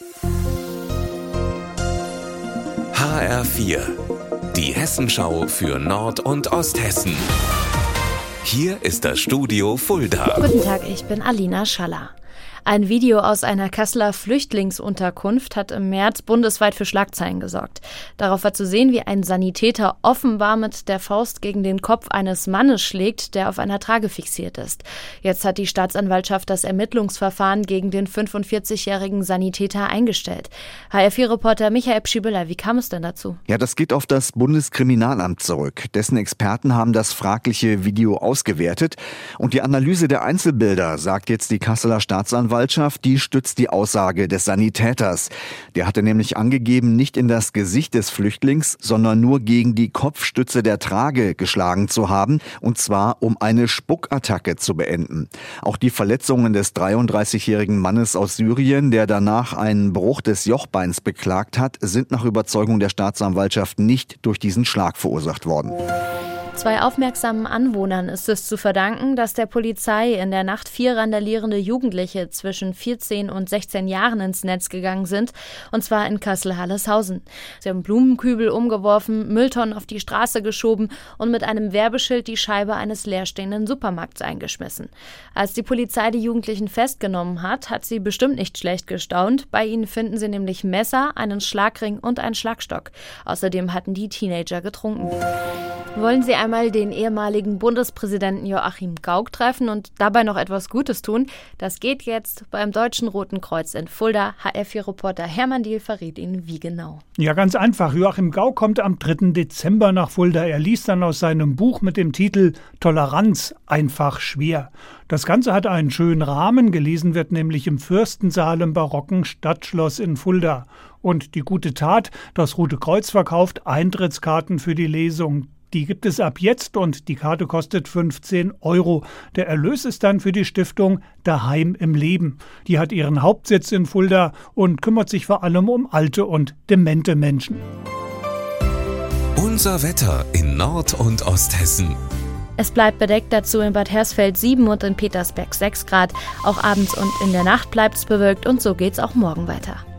HR4, die Hessenschau für Nord- und Osthessen. Hier ist das Studio Fulda. Guten Tag, ich bin Alina Schaller. Ein Video aus einer Kasseler Flüchtlingsunterkunft hat im März bundesweit für Schlagzeilen gesorgt. Darauf war zu sehen, wie ein Sanitäter offenbar mit der Faust gegen den Kopf eines Mannes schlägt, der auf einer Trage fixiert ist. Jetzt hat die Staatsanwaltschaft das Ermittlungsverfahren gegen den 45-jährigen Sanitäter eingestellt. HR4-Reporter Michael Pschiebüller, wie kam es denn dazu? Ja, das geht auf das Bundeskriminalamt zurück. Dessen Experten haben das fragliche Video ausgewertet. Und die Analyse der Einzelbilder, sagt jetzt die Kasseler Staatsanwaltschaft, die stützt die Aussage des Sanitäters. Der hatte nämlich angegeben, nicht in das Gesicht des Flüchtlings, sondern nur gegen die Kopfstütze der Trage geschlagen zu haben, und zwar um eine Spuckattacke zu beenden. Auch die Verletzungen des 33-jährigen Mannes aus Syrien, der danach einen Bruch des Jochbeins beklagt hat, sind nach Überzeugung der Staatsanwaltschaft nicht durch diesen Schlag verursacht worden. 2 aufmerksamen Anwohnern ist es zu verdanken, dass der Polizei in der Nacht 4 randalierende Jugendliche zwischen 14 und 16 Jahren ins Netz gegangen sind, und zwar in Kassel-Halleshausen. Sie haben Blumenkübel umgeworfen, Mülltonnen auf die Straße geschoben und mit einem Werbeschild die Scheibe eines leerstehenden Supermarkts eingeschmissen. Als die Polizei die Jugendlichen festgenommen hat, hat sie bestimmt nicht schlecht gestaunt. Bei ihnen finden sie nämlich Messer, einen Schlagring und einen Schlagstock. Außerdem hatten die Teenager getrunken. Wollen Sie einmal den ehemaligen Bundespräsidenten Joachim Gauck treffen und dabei noch etwas Gutes tun? Das geht jetzt beim Deutschen Roten Kreuz in Fulda. HR4-Reporter Hermann Diehl verrät Ihnen, wie genau. Ja, ganz einfach. Joachim Gauck kommt am 3. Dezember nach Fulda. Er liest dann aus seinem Buch mit dem Titel Toleranz einfach schwer. Das Ganze hat einen schönen Rahmen. Gelesen wird nämlich im Fürstensaal im barocken Stadtschloss in Fulda. Und die gute Tat, das Rote Kreuz verkauft Eintrittskarten für die Lesung. Die gibt es ab jetzt und die Karte kostet 15 €. Der Erlös ist dann für die Stiftung Daheim im Leben. Die hat ihren Hauptsitz in Fulda und kümmert sich vor allem um alte und demente Menschen. Unser Wetter in Nord- und Osthessen. Es bleibt bedeckt, dazu in Bad Hersfeld 7 und in Petersberg 6 Grad. Auch abends und in der Nacht bleibt es bewölkt und so geht's auch morgen weiter.